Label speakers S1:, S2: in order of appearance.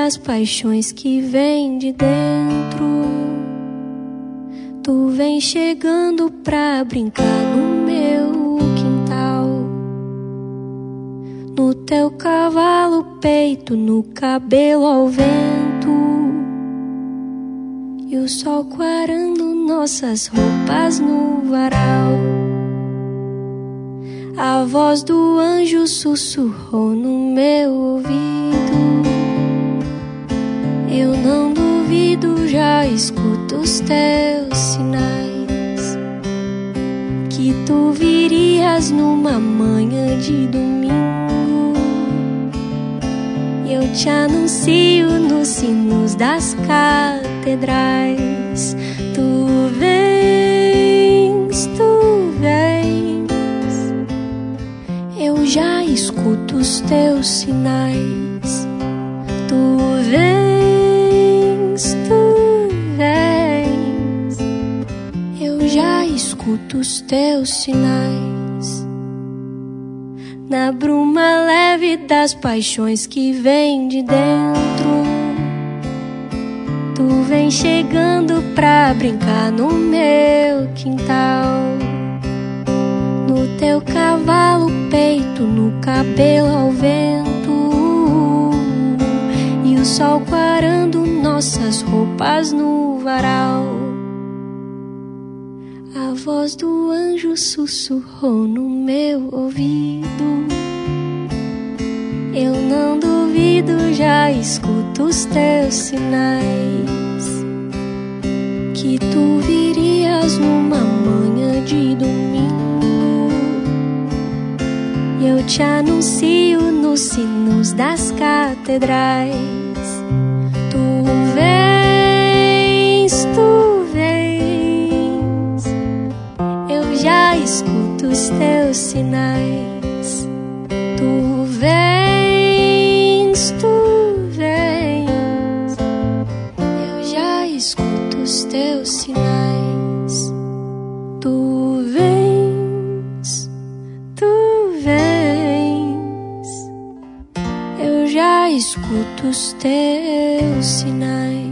S1: das paixões que vem de dentro. Tu vem chegando pra brincar no meu quintal, no teu cavalo peito, no cabelo ao vento, e o sol quarando nossas roupas no varal. A voz do anjo sussurrou no meu ouvido. Eu não duvido, já escuto os teus sinais, que tu virias numa manhã de domingo. Eu te anuncio nos sinos das catedrais. Tu vens, tu vens. Eu já escuto os teus sinais. Tu vens, tu vens. Eu já escuto os teus sinais. Na bruma leve das paixões que vem de dentro, tu vem chegando pra brincar no meu quintal, no teu cavalo peito, no cabelo ao vento, e o sol quarando nossas roupas no varal. A voz do anjo sussurrou no meu ouvido. Eu não duvido, já escuto os teus sinais, que tu virias numa manhã de domingo. E eu te anuncio nos sinos das catedrais. Tu vens, tu vens. Eu já escuto os teus sinais. Tu vens, tu vens. Eu já escuto os teus sinais. Tu vens, tu vens. Eu já escuto os teus sinais.